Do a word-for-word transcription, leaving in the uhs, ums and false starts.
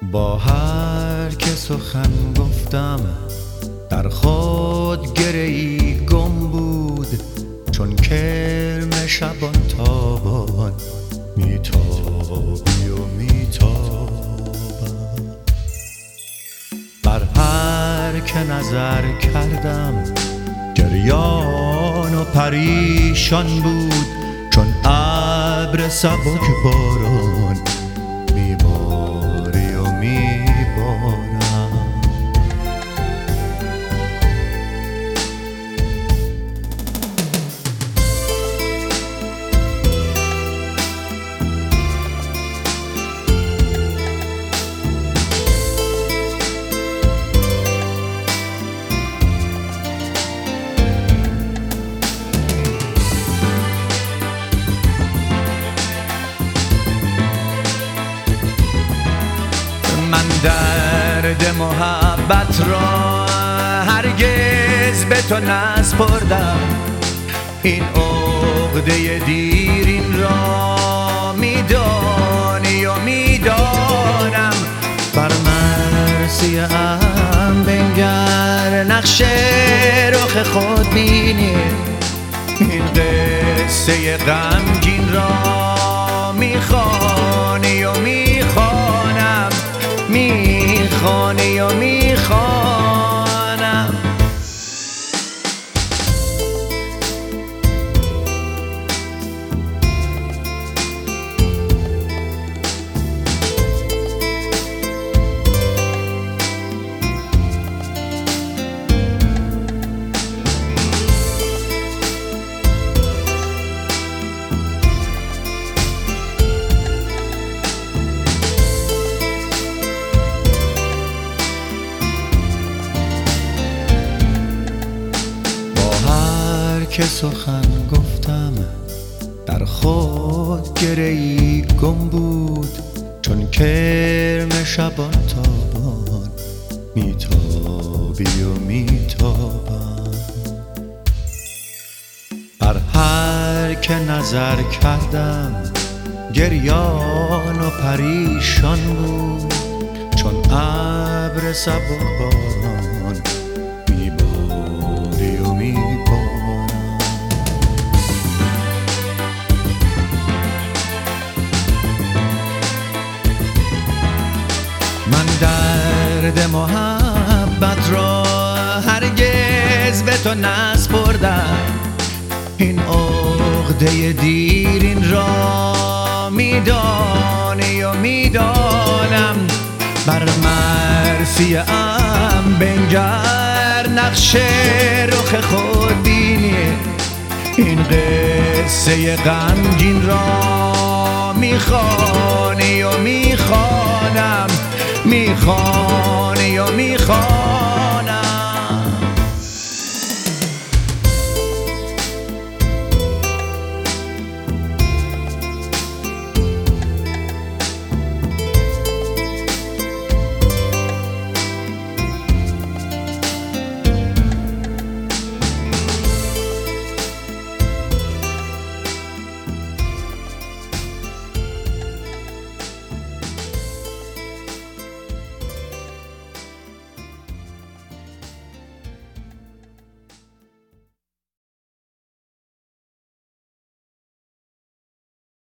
با هر که سخن گفتم در خود گره‌ای گم بود، چون کرم شبان تابان میتابی و میتابم. بر هر که نظر کردم گریان و پریشان بود، چون ابر سبک باران میباری و میبارم. من درد محبت را هرگز به تو نسپردم، این عقده دیرین را میدانی و میدانم. بر مرثیه ام بنگر نقش رخ خود بینی، این قصه غمگین را میخوانی و میخوانم، میخوانی و میخوانم. که سخن گفتم در خود گره‌ای گم بود، چون کرم شبان تابان میتابی و میتابم. بر هر که نظر کردم گریان و پریشان بود، چون ابر سبک باران میباری و میبارم. من درد محبت را هرگز به تو نسپردم، این عقده دیرین را میدانی و میدانم. بر مرثیه ام بنگر نقش رخ خود بینی، این قصه غمگین را میخوانی و میخوانم، میخوانی و میخوانم.